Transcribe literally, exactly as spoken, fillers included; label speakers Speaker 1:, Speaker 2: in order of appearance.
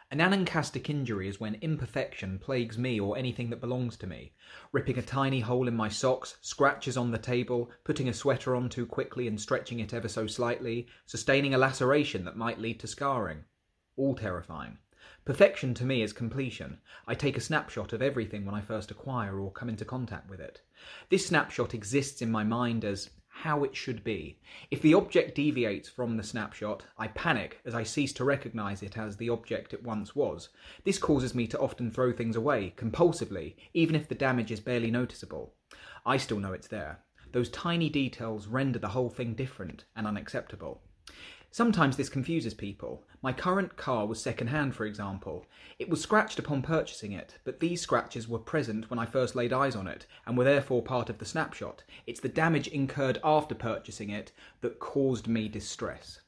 Speaker 1: An anancastic injury is when imperfection plagues me or anything that belongs to me. Ripping a tiny hole in my socks, scratches on the table, putting a sweater on too quickly and stretching it ever so slightly, sustaining a laceration that might lead to scarring. All terrifying. Perfection to me is completion. I take a snapshot of everything when I first acquire or come into contact with it. This snapshot exists in my mind as how it should be. If the object deviates from the snapshot, I panic as I cease to recognise it as the object it once was. This causes me to often throw things away, compulsively, even if the damage is barely noticeable. I still know it's there. Those tiny details render the whole thing different and unacceptable. Sometimes this confuses people. My current car was second-hand, for example. It was scratched upon purchasing it, but these scratches were present when I first laid eyes on it, and were therefore part of the snapshot. It's the damage incurred after purchasing it that caused me distress.